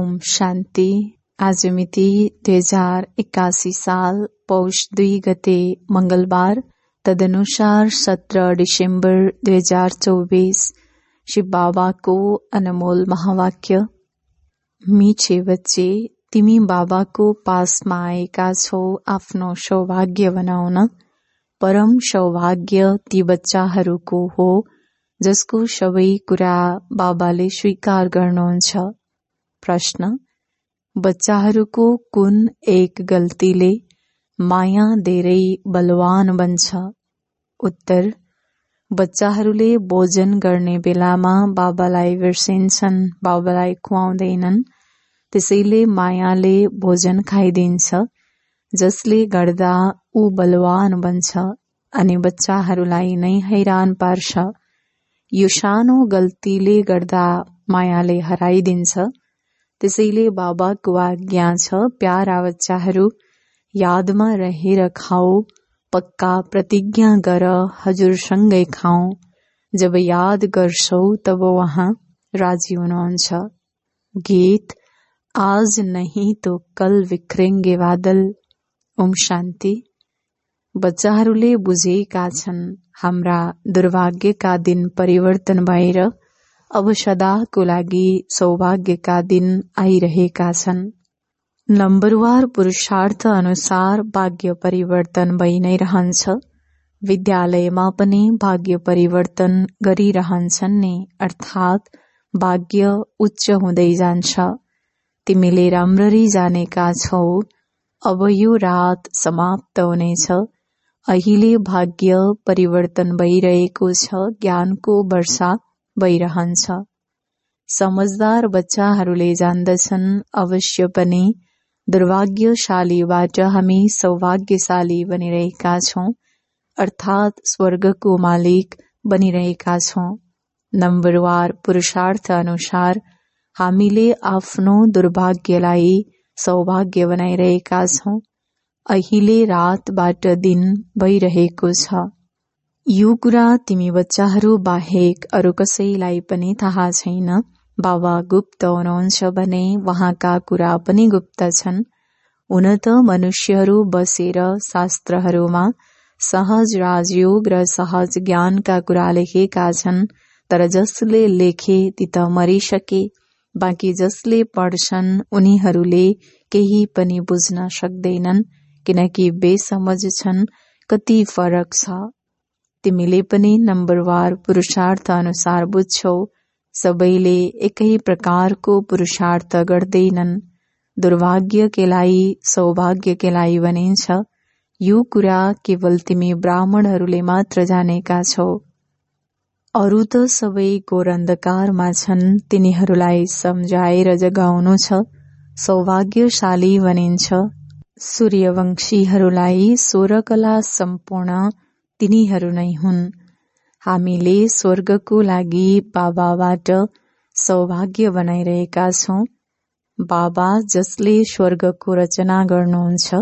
ओम शान्ति। आज मिति 2081 साल पौष 2 गते मंगलबार, तदनुसार 17 डिसेम्बर 2024। शिव बाबा को अनमोल महावाक्य। मीठे बच्चे, तिमी बाबाको पासमा आएका छौ आफ्नो सौभाग्य बनाउन। परम सौभाग्य ती बच्चाहरूको हो जसको सबै कुरा बाबाले स्वीकार गर्नुहुन्छ। प्रश्न: बच्चाहरूको कुन एक गल्तीले माया धेरै बलवान बन्छ? उत्तर: बच्चाहरूले भोजन गर्ने बेलामा बाबालाई बिर्सिन्छन्, बाबालाई खुवाउँदैनन्। त्यसैले मायाले भोजन खाइदिन्छ, जसले गर्दा ऊ बलवान बन्छ अनि बच्चाहरूलाई नै हैरान पार्छ। यो सानो गल्तीले गर्दा मायाले हराइदिन्छ। त्यसैले बाबाको आज्ञा छ, प्यारा बच्चाहरू, यादमा रहेर खाऊ, पक्का प्रतिज्ञा गर हजुरसँगै खाऊ। जब याद गर्छौ तब वहाँ राजी हुनुहुन्छ। गीत आज नहीं तो कल बिखरेंगे बादल। ओम शान्ति। बच्चाहरूले बुझेका छन्, हाम्रा दुर्भाग्यका दिन परिवर्तन भएर अब सदाको लागि सौभाग्यका दिन आइरहेका छन्। नम्बरवार पुरुषार्थ अनुसार भाग्य परिवर्तन भइ नै रहन्छ। विद्यालयमा पनि भाग्य परिवर्तन गरिरहन्छन् नि, अर्थात् भाग्य उच्च हुँदै जान्छ। तिमीले राम्ररी जानेका छौ, अब यो रात समाप्त हुनेछ। अहिले भाग्य परिवर्तन भइरहेको छ, ज्ञानको वर्षा भइरहन्छ। समझदार बच्चाहरूले जान्दछन्, अवश्य पनि दुर्भाग्यशालीबाट हामी सौभाग्यशाली बनिरहेका छौं, अर्थात् स्वर्गको मालिक बनिरहेका छौं। नम्बरवार पुरुषार्थ अनुसार हामीले आफ्नो दुर्भाग्यलाई सौभाग्य बनाइरहेका छौं। अहिले रातबाट दिन भइरहेको छ। यो कुरा तिमी बच्चाहरू बाहेक अरू कसैलाई पनि थाहा छैन। बाबा गुप्त हुनुहुन्छ भने वहाँका कुरा पनि गुप्त छन्। हुन त मनुष्यहरू बसेर शास्त्रहरूमा सहज राजयोग र सहज ज्ञानका कुरा लेखेका छन्, तर जसले लेखे ती त मरिसके। बाँकी जसले पढ्छन् उनीहरूले केही पनि बुझ्न सक्दैनन्, किनकि बेसमझ छन्। कति फरक छ। तिमीले पनि नम्बरवार पुरुषार्थ अनुसार बुझ्छौ। सबैले एकै प्रकारको पुरुषार्थ गर्दैनन्। दुर्भाग्य केलाई सौभाग्य केलाई भनिन्छ। यो कुरा केवल तिमी ब्राह्मणहरूले मात्र जानेका छौ। अरू त सबै घोर अन्धकारमा छन्, तिनीहरूलाई सम्झाएर जगाउनु छ। सौभाग्यशाली भनिन्छ। सूर्यवंशीहरूलाई 16 कला सम्पूर्ण तिनीहरू नै हुन्। हामीले स्वर्गको लागि बाबाबाट सौभाग्य बनाइरहेका छौं। बाबा जसले स्वर्गको रचना गर्नुहुन्छ।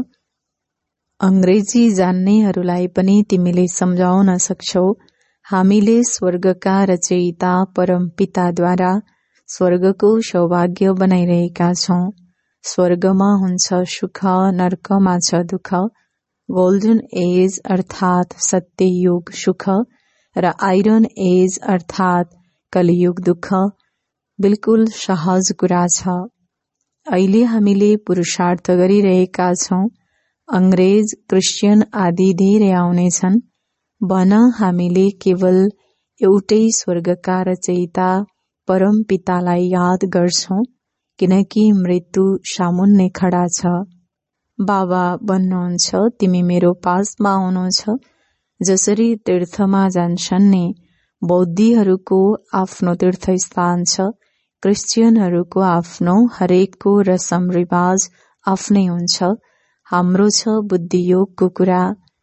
अंग्रेजी जान्नेहरूलाई पनि तिमीले सम्झाउन सक्छौ। हामीले स्वर्गका रचयिता परमपिताद्वारा स्वर्गको सौभाग्य बनाइरहेका छौं। स्वर्गमा हुन्छ सुख, नर्कमा छ दुःख। गोल्डन एज अर्थात् सत्ययुग सुख र आइरन एज अर्थात् कलियुग दुःख बिल्कुल सहज कुरा छ। अहिले हामीले पुरुषार्थ गरिरहेका छौं। अंग्रेज, क्रिश्चियन आदि धेरै आउनेछन्। भन हामीले केवल एउटै स्वर्गका रचयिता परम पितालाई याद गर्छौं, किनकि मृत्यु सामुन्ने खडा छ। बाबा भन्नुहुन्छ, तिमी मेरो पासमा हुनुहुन्छ। जसरी तीर्थमा जान्छन् नि, बौद्धीहरूको आफ्नो तीर्थस्थान छ, क्रिश्चियनहरूको आफ्नो, हरेकको रसम रिवाज आफ्नै हुन्छ। हाम्रो छ बुद्धियोगको कुरा।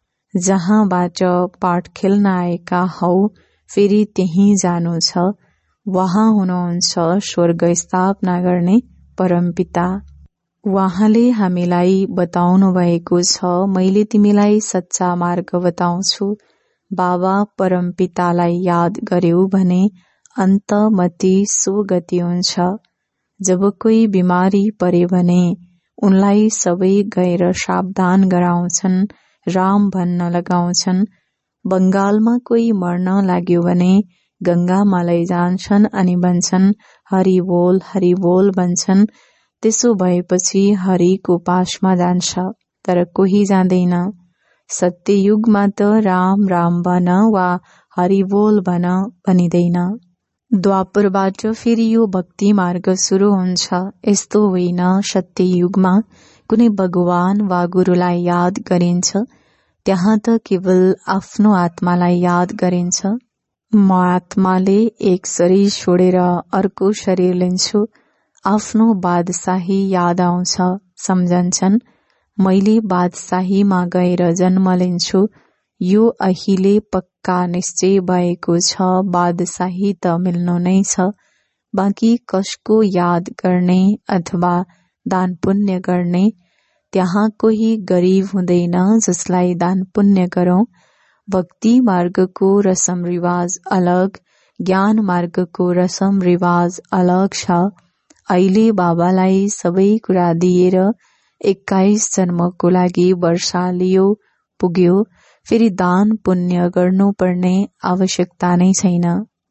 जहाँबाट पाठ खेल्न आएका हौ, फेरि त्यही जानु छ। वहाँ हुनुहुन्छ स्वर्ग स्थापना गर्ने परमपिता। वहाँले हामीलाई बताउनु भएको छ, मैले तिमीलाई सच्चा मार्ग बताउँछु। बाबा परमपितालाई याद गर्यौ भने अन्तमति सुगति हुन्छ। जब कोही बिमारी परे भने उनलाई सबै गएर सावधान गराउँछन्, राम भन्न लगाउँछन्। बंगालमा कोही मर्न लाग्यो भने गंगामा लैजान्छन् अनि भन्छन् हरि बोल भन्छन्। त्यसो भएपछि हरिको पासमा जान्छ, तर कोही जाँदैन। सत्ययुगमा त राम राम भन वा हरि बोल भन भनिँदैन। द्वापरबाट फेरि यो भक्ति मार्ग सुरु हुन्छ। यस्तो होइन, सत्ययुगमा कुनै भगवान वा गुरुलाई याद गरिन्छ, त्यहाँ त केवल आफ्नो आत्मालाई याद गरिन्छ। म आत्माले एक शरीर छोडेर अर्को शरीर लिन्छु। आफ्नो बादशाही याद आउँछ, सम्झन्छन्। मैले बादशाहीमा गएर जन्म लिन्छु। यो अहिले पक्का निश्चय भएको छ, बादशाही त मिल्नु नै छ। बाँकी कसको याद गर्ने अथवा दान पुण्य गर्ने? त्यहाँ कोही गरिब हुँदैन जसलाई दान पुण्य गरौं। भक्ति मार्गको रसम रिवाज अलग, ज्ञान मार्गको रसम रिवाज अलग छ। अहिले बाबालाई सबै कुरा दिएर 21 जन्मको लागि वर्षा लियो, पुग्यो। फेरि दान पुण्य गर्नुपर्ने आवश्यकता नै छैन।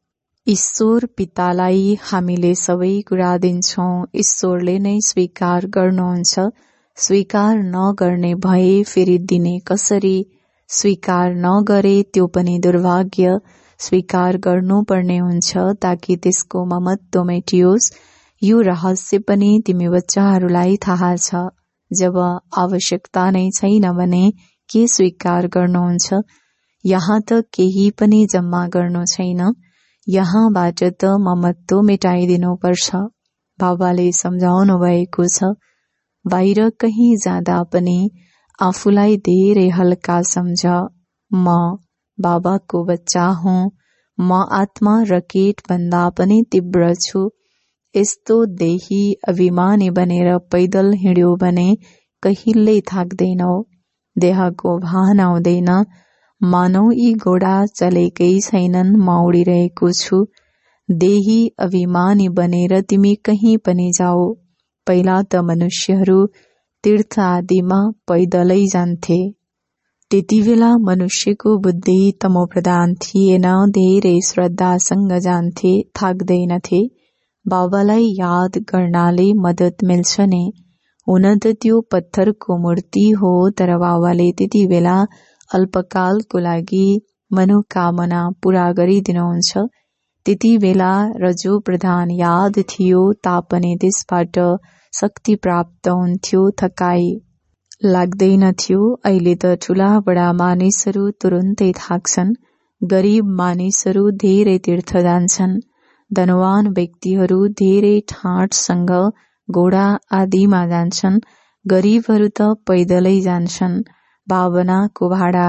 ईश्वर पितालाई हामीले सबै कुरा दिन्छौं, ईश्वरले नै स्वीकार गर्नुहुन्छ। स्वीकार नगर्ने भए फेरि दिने कसरी? स्वीकार नगरे त्यो पनि दुर्भाग्य। स्वीकार गर्नुपर्ने हुन्छ ताकि त्यसको ममत्व मेटियोस्। यो रहस्य पनि तिमी बच्चाहरूलाई थाहा छ। जब आवश्यकता नै छैन भने के स्वीकार गर्नुहुन्छ? यहाँ त केही पनि जम्मा गर्नु छैन। यहाँबाट त ममत्व मेटाइदिनु पर्छ। बाबाले सम्झाउनु भएको छ, बाहिर कहीँ जाँदा पनि आफूलाई धेरै हल्का सम्झ। म बाबाको बच्चा हुँ। म आत्मा रकेट भन्दा पनि तीव्र छु। यस्तो देही अभिमानी बनेर पैदल हिँड्यो भने कहिल्यै थाक्दैनौ। देहको भान आउँदैन। मानौ यी घोडा चलेकै छैनन्, म उडिरहेको छु। देही अभिमानी बनेर तिमी कहीँ पनि जाऊ। पहिला त मनुष्यहरू तीर्थ आदिमा पैदलै जान्थे। त्यति बेला मनुष्यको बुद्धि तमोप्रधान थिएन, धेरै श्रद्धासँग जान्थे, थाक्दैनथे। बाबालाई याद गर्नाले मद्दत मिल्छ नि। हुन त त्यो पत्थरको मूर्ति हो, तर बाबाले त्यति बेला अल्पकालको लागि मनोकामना पूरा गरिदिनुहुन्छ। त्यति बेला रजो प्रधान याद थियो तापनि त्यसबाट शक्ति प्राप्त हुन्थ्यो, थकाइ लाग्दैनथ्यो। अहिले त ठूला बडा मानिसहरू तुरुन्तै थाक्छन्। गरीब मानिसहरू धेरै तीर्थ जान्छन्। धनवान व्यक्तिहरू धेरै ठाँटसँग घोडा आदिमा जान्छन्। गरीबहरू त पैदलै जान्छन्। भावनाको भाडा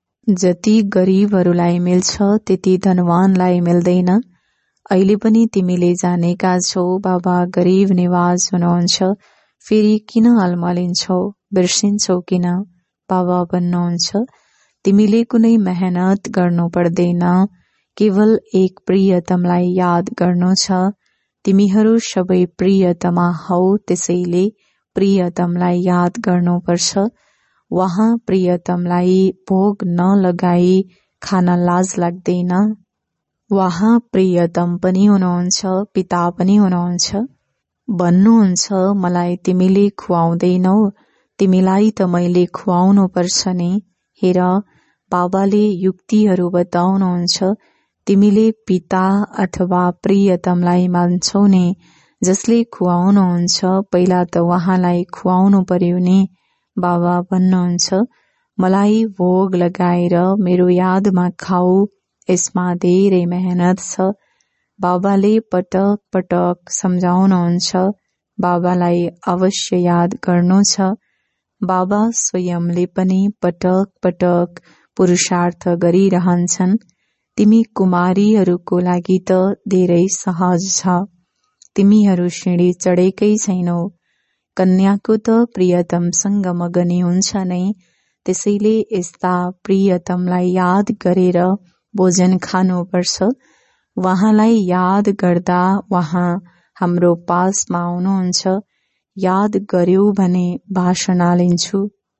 जति गरीबहरूलाई मिल्छ त्यति धनवानलाई मिल्दैन। अहिले पनि तिमीले जानेका छौ बाबा गरीब निवाज हुनुहुन्छ। फेरि किन अल्मलिन्छौ, बिर्सिन्छौ किन? बाबा भन्नुहुन्छ तिमीले कुनै मेहनत गर्नु पर्दैन, केवल एक प्रियतमलाई याद गर्नु छ। तिमीहरू सबै प्रियतमा हौ, त्यसैले प्रियतमलाई याद गर्नुपर्छ। वहाँ प्रियतमलाई भोग नलगाई खान लाज लाग्दैन। वहाँ प्रियतम पनि हुनुहुन्छ, पिता पनि हुनुहुन्छ। भन्नुहुन्छ मलाई तिमीले खुवाउँदैनौ, तिमीलाई त मैले खुवाउनु पर्छ नि। हेर, बाबाले युक्तिहरू बताउनुहुन्छ। तिमीले पिता अथवा प्रियतमलाई मान्छौ नि। जसले खुवाउनुहुन्छ पहिला त उहाँलाई खुवाउनु पर्यो नि। बाबा भन्नुहुन्छ मलाई भोग लगाएर मेरो यादमा खाऊ, यसमा धेरै मेहनत छ। बाबाले पटक पटक सम्झाउनुहुन्छ। बाबालाई अवश्य याद गर्नु छ। बाबा स्वयंले पनि पटक पटक पुरुषार्थ गरिरहन्छन्। तिमी कुमारीहरूको लागि त धेरै सहज छ। तिमीहरू सिँढी चढेकै छैनौ। कन्याको त प्रियतमसँग मगनी हुन्छ नै। त्यसैले यस्ता प्रियतमलाई याद गरेर भोजन खानुपर्छ। उहाँलाई याद गर्दा उहाँ हाम्रो पासमा आउनुहुन्छ, याद गर्यौ भने भाषण लिन्छु।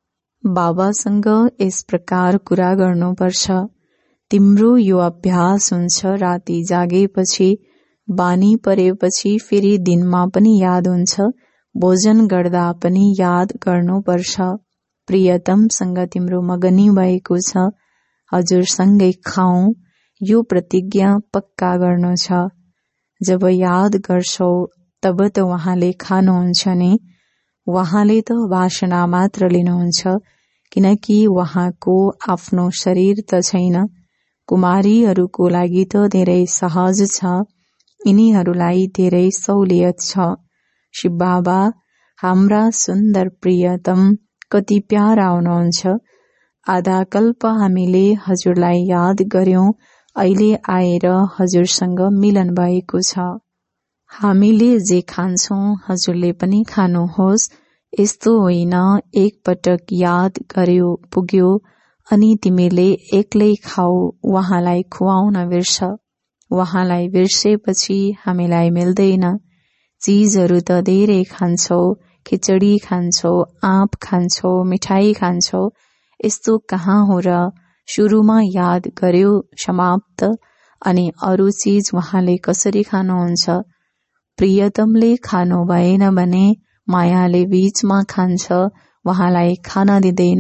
बाबासँग यस प्रकार कुरा गर्नुपर्छ, तिम्रो यो अभ्यास हुन्छ। राति जागेपछि, बानी परेपछि, फेरि दिनमा पनि याद हुन्छ। भोजन गर्दा पनि याद गर्नुपर्छ। प्रियतमसँग तिम्रो मगनी भएको छ, हजुरसँगै खाऊ, यो प्रतिज्ञा पक्का गर्नु छ। जब याद गर्छौ तब त उहाँले खानुहुन्छ नि। उहाँले त वासना मात्र लिनुहुन्छ, किनकि उहाँको आफ्नो शरीर त छैन। कुमारीहरूको लागि त धेरै सहज छ, यिनीहरूलाई धेरै सहुलियत छ। शिव बाबा हाम्रा सुन्दर प्रियतम कति प्यारा हुनुहुन्छ। आधा कल्प हामीले हजुरलाई याद गर्यौं, अहिले आएर हजुरसँग मिलन भएको छ। हामीले जे खान्छौं हजुरले पनि खानुहोस्। यस्तो होइन एक पटक याद गर्यो पुग्यो अनि तिमीले एक्लै खाऊ, उहाँलाई खुवाउन बिर्स। उहाँलाई बिर्सेपछि हामीलाई मिल्दैन। चीजहरू त धेरै खान्छौ, खिचडी खान्छौ, आँप खान्छौ, मिठाई खान्छौ, यस्तो कहाँ हो र? सुरुमा याद गर्यो समाप्त, अनि अरू चीज उहाँले कसरी खानुहुन्छ? प्रियतमले खानु भएन भने मायाले बीचमा खान्छ, उहाँलाई खान दिँदैन।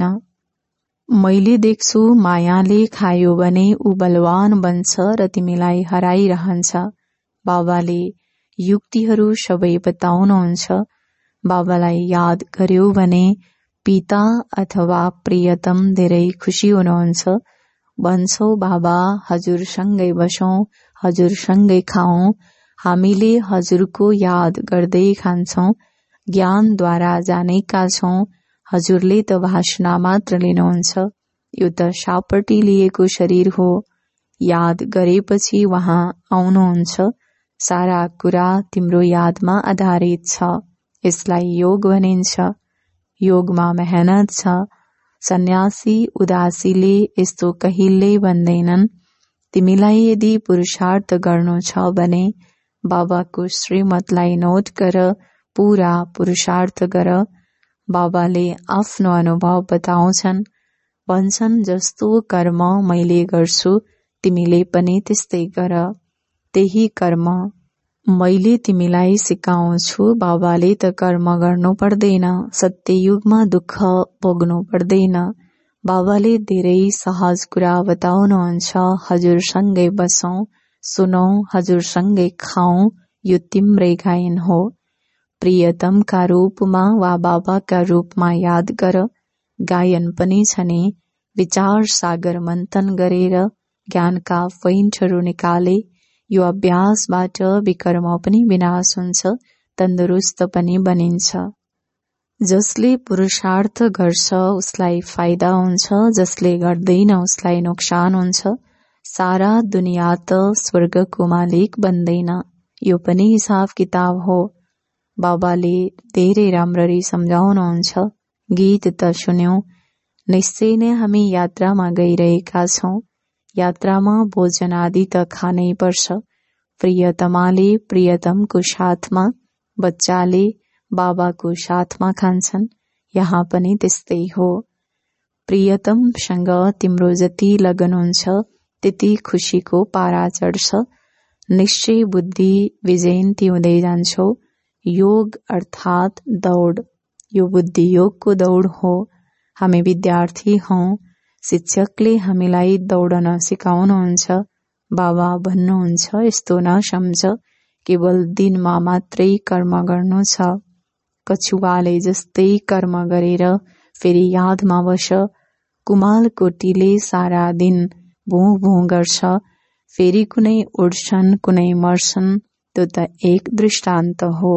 मैले देख्छु मायाले खायो भने ऊ बलवान बन्छ र तिमीलाई हराइरहन्छ। बाबाले युक्तिहरू सबै बताउनुहुन्छ। बाबालाई याद गर्यो भने पिता अथवा प्रियतम धेरै खुसी हुनुहुन्छ। भन्छौ बाबा हजुरसँगै बसौं, हजुरसँगै खाऊं। हामीले हजुरको याद गर्दै खान्छौं, ज्ञानद्वारा जानेका छौं। हजुरले त भाषण मात्र लिनुहुन्छ, यो त सापट्टि लिएको शरीर हो। याद गरेपछि उहाँ आउनुहुन्छ। सारा कुरा तिम्रो यादमा आधारित छ। यसलाई योग भनिन्छ। योगमा मेहनत छ। सन्यासी उदासीले यस्तो कहिल्यै भन्दैनन्। तिमीलाई यदि पुरुषार्थ गर्नु छ भने बाबाको श्रीमतलाई नोट गर, पूरा पुरुषार्थ गर। बाबाले आफ्नो अनुभव बताउँछन्, भन्छन् जस्तो कर्म मैले गर्छु तिमीले पनि त्यस्तै गर। त्यही कर्म मैले तिमीलाई सिकाउँछु। बाबाले त कर्म गर्नु पर्दैन, सत्ययुगमा दुःख भोग्नु पर्दैन। बाबाले धेरै सहज कुरा बताउनुहुन्छ। हजुरसँगै बसौं, सुनौ, हजुरसँगै खाऊ, यो तिम्रै गायन हो। प्रियतमका रूपमा वा बाबाका रूपमा याद गर। गायन पनि छ नि। विचार सागर मन्थन गरेर ज्ञानका पोइन्टहरू निकाले। यो अभ्यासबाट विकर्म पनि विनाश हुन्छ, तन्दुरुस्त पनि बनिन्छ। जसले पुरुषार्थ गर्छ उसलाई फाइदा हुन्छ, जसले गर्दैन उसलाई नोक्सान हुन्छ। सारा दुनिया त स्वर्गको मालिक बन्दैन, यो पनि हिसाब किताब हो। बाबाले धेरै राम्ररी सम्झाउनुहुन्छ। गीत त सुन्यौं। निश्चय नै हामी यात्रामा गइरहेका छौं। यात्रामा भोजन आदि त खानै पर्छ। प्रियतमाले प्रियतमको साथमा, बच्चाले बाबाको साथमा खान्छन्। यहाँ पनि त्यस्तै हो। प्रियतमसँग तिम्रो जति लगन हुन्छ त्यति खुशीको पारा चढ्छ। निश्चय बुद्धि विजयन्ती हुँदै जान्छौ। योग अर्थात दौड, यो बुद्धि योगको दौड हो। हामी विद्यार्थी हौं। शिक्षकले हामीलाई दौडन सिकाउनुहुन्छ। बाबा भन्नुहुन्छ यस्तो नसम्झ, केवल दिनमा मात्रै कर्म गर्नु छ। कछुवाले जस्तै कर्म गरेर फेरि यादमा बस। कुमालकोटीले सारा दिन भुँ भुँ गर्छ, फेरि कुनै उड्छन् कुनै मर्छन्, त्यो त एक दृष्टान्त हो।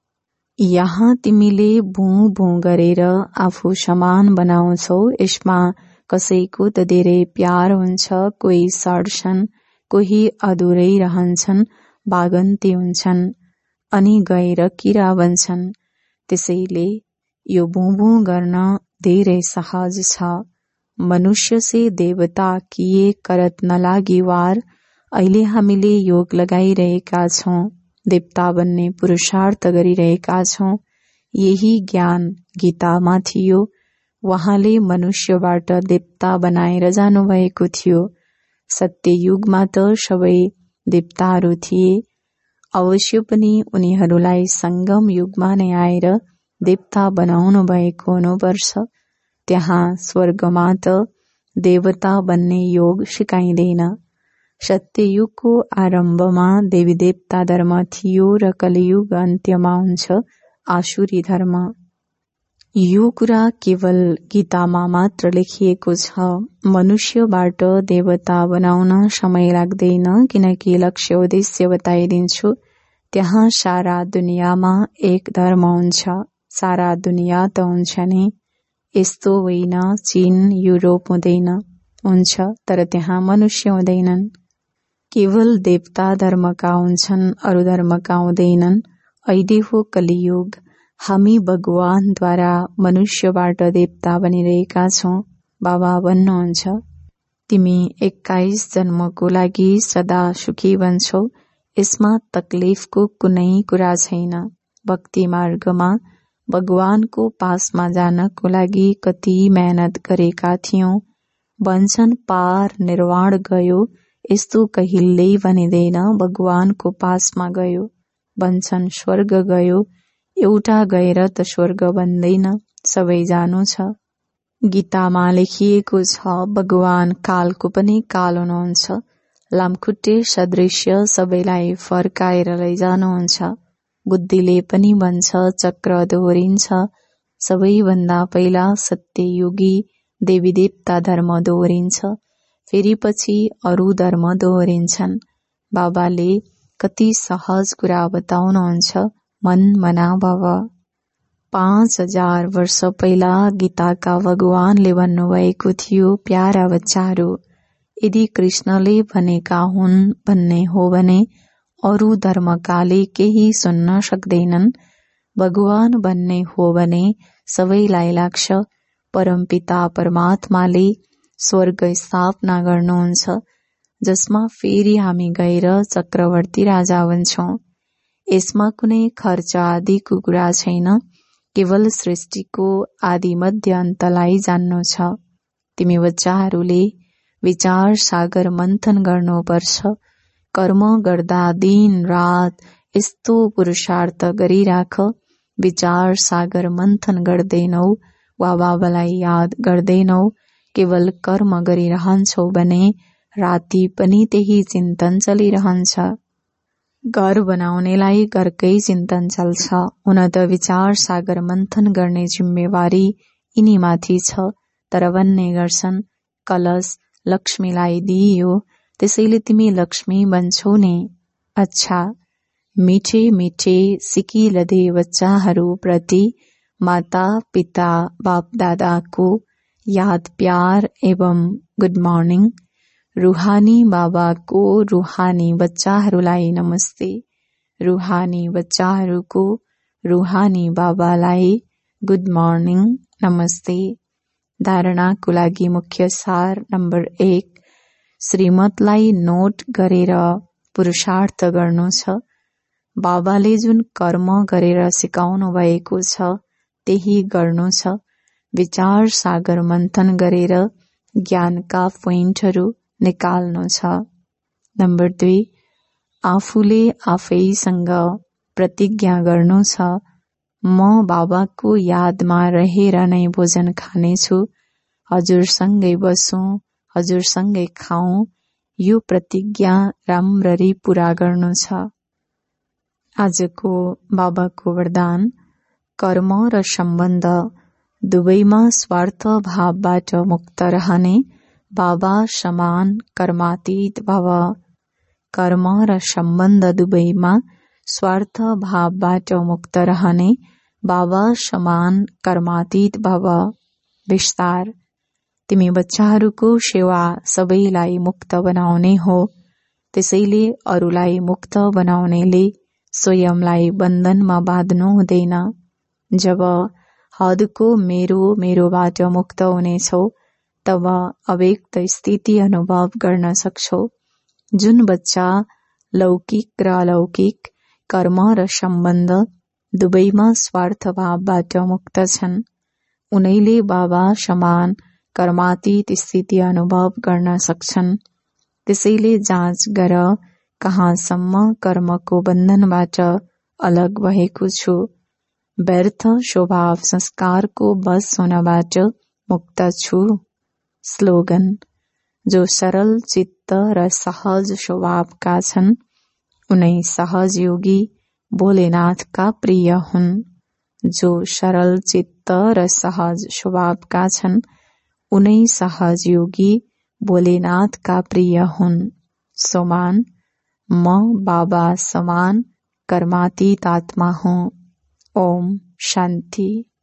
यहाँ तिमीले भुँ भुँ गरेर आफू समान बनाउँछौ। यसमा कसैको त धेरै प्यार हुन्छ, कोही सड्छन्, कोही अधुरै रहन्छन्, भागन्ती हुन्छन्, अनि गएर किरा बन्छन्। त्यसैले यो भुँ भुँ गर्न धेरै सहज छ। मनुष्य से देवता किए करत नलागी वार। अहिले हामीले योग लगाइरहेका छौं। देवता बन्ने पुरुषार्थ गरिरहेका छौं। यही ज्ञान गीतामा थियो। उहाँले मनुष्यबाट देवता बनाएर जानुभएको थियो। सत्ययुगमा त सबै देवताहरू थिए। अवश्य पनि उनीहरूलाई संगम युगमा नै आएर देवता बनाउनु भएको हुनुपर्छ। त्यहाँ स्वर्गमा त देवता बन्ने योग सिकाइँदैन। सत्ययुगको आरम्भमा देवी देवता धर्म थियो र कलियुग अन्त्यमा हुन्छ आसुरी धर्म। यो कुरा केवल गीतामा मात्र लेखिएको छ। मनुष्यबाट देवता बनाउन समय लाग्दैन, किनकि लक्ष्य उद्देश्य बताइदिन्छु। त्यहाँ सारा दुनियाँमा एक धर्म हुन्छ। सारा दुनियाँ त हुन्छ नि, यस्तो होइन चीन युरोप हुँदैन, हुन्छ तर त्यहाँ मनुष्य हुँदैनन्। केवल देवता धर्मका हुन्छन्, अरू धर्मका हुँदैनन्। अहिले हो कलियुग। हामी भगवानद्वारा मनुष्यबाट देवता बनिरहेका छौं। बाबा भन्नुहुन्छ, तिमी 21 जन्मको लागि सदा सुखी बन्छौ। यसमा तकलिफको कुनै कुरा छैन। भक्ति मार्गमा भगवानको पासमा जानको लागि कति मेहनत गरेका थियौं। भन्छन् पार निर्वाण गयो, यस्तो कहिल्यै भनिँदैन भगवानको पासमा गयो। भन्छन् स्वर्ग गयो, एउटा गएर त स्वर्ग भन्दैन, सबै जानु छ। गीतामा लेखिएको छ भगवान कालको पनि काल हुनुहुन्छ। लामखुट्टे सदृश्य सबैलाई फर्काएर लैजानुहुन्छ। बुद्धिले पनि भन्छ चक्र दोहोरिन्छ। सबैभन्दा पहिला सत्ययुगी देवी देवता धर्म दोहोरिन्छ, फेरि पछि अरू धर्म दोहोरिन्छन्। बाबाले कति सहज कुरा बताउनुहुन्छ, मन मना भव। 5000 वर्ष पहिला गीताका भगवानले भन्नुभएको थियो, प्यारा बच्चाहरू, यदि कृष्णले भनेका हुन् भन्ने हो भने अरू धर्मकाले केही सुन्न सक्दैनन्। भगवान भन्ने हो भने सबैलाई लाग्छ परमपिता परमात्माले स्वर्ग स्थापना गर्नुहुन्छ, जसमा फेरि हामी गएर चक्रवर्ती राजा बन्छौं। यसमा कुनै खर्च आदिको कुरा छैन, केवल सृष्टिको आदि मध्य अन्तलाई जान्नु छ। तिमी बच्चाहरूले विचार सागर मन्थन गर्नुपर्छ। कर्म गर्दा दिन रात यस्तो पुरुषार्थ गरिराख। विचार सागर मन्थन गर्दैनौ वा बाबालाई याद गर्दैनौ, केवल कर्म गरिरहन्छौ भने राति पनि त्यही चिन्तन चलिरहन्छ। घर बनाउनेलाई घरकै चिन्तन चल्छ। हुन त विचार सागर मन्थन गर्ने जिम्मेवारी यिनीमाथि छ, तर भन्ने गर्छन् कलश लक्ष्मीलाई दिइयो, त्यसैले तिमी लक्ष्मी बन्छौ नि। अच्छा, मिठे मिठे सिकिलधे बच्चाहरू प्रति माता पिता बाप दादाको याद प्यार एवं गुड मर्निङ। रूहानी बाबाको रूहानी बच्चाहरूलाई नमस्ते। रूहानी बच्चाहरूको रूहानी बाबालाई गुड मर्निङ नमस्ते। धारणाको लागि मुख्य सार नम्बर 1, श्रीमतलाई नोट गरेर पुरुषार्थ गर्नु छ। बाबाले जुन कर्म गरेर सिकाउनु भएको छ त्यही गर्नु छ। विचार सागर मन्थन गरेर ज्ञानका पोइन्टहरू निकाल्नु छ। नम्बर 2, आफूले आफैसँग प्रतिज्ञा गर्नु छ, म बाबाको यादमा रहेर नै भोजन खानेछु, हजुरसँगै बसौं, हजुरसँगै खाऊं। यो प्रतिज्ञा राम्ररी पूरा गर्नु छ। आजको बाबाको वरदान, कर्म र सम्बन्ध दुवैमा स्वार्थ भावबाट मुक्त रहने बाबा समान कर्मातीत भव। कर्म र सम्बन्ध दुवैमा स्वार्थ भावबाट मुक्त रहने बाबा समान कर्मातीत भव। विस्तार, तिमी बच्चाहरूको सेवा सबैलाई मुक्त बनाउने हो, त्यसैले अरूलाई मुक्त बनाउनेले स्वयंलाई बन्धनमा बाँध्नु हुँदैन। जब हदको मेरोबाट मुक्त हुनेछौ, तब अव्यक्त स्थिति अनुभव गर्न सक्छौ। जुन बच्चा लौकिक र अलौकिक कर्म र सम्बन्ध दुवैमा स्वार्थ भावबाट मुक्त छन्। उनैले बाबा समान कर्मातीत स्थिति अनुभव गर्न सक्छन्। त्यसैले जाँच गर कहाँसम्म कर्मको बन्धनबाट अलग भएको छु। व्यर्थ स्वभाव संस्कारको बस हुनबाट मुक्त छु। स्लोगन: जो सरल चित्त र सहज स्वभावका छन् उनै सहज योगी भोलेनाथका प्रिय हुन्। जो सरल चित्त र सहज स्वभावका छन् उनै सहज योगी भोलेनाथका प्रिय हुन्। सोमान: म बाबा समान कर्मातीत आत्मा हूँ। ओम शान्ति।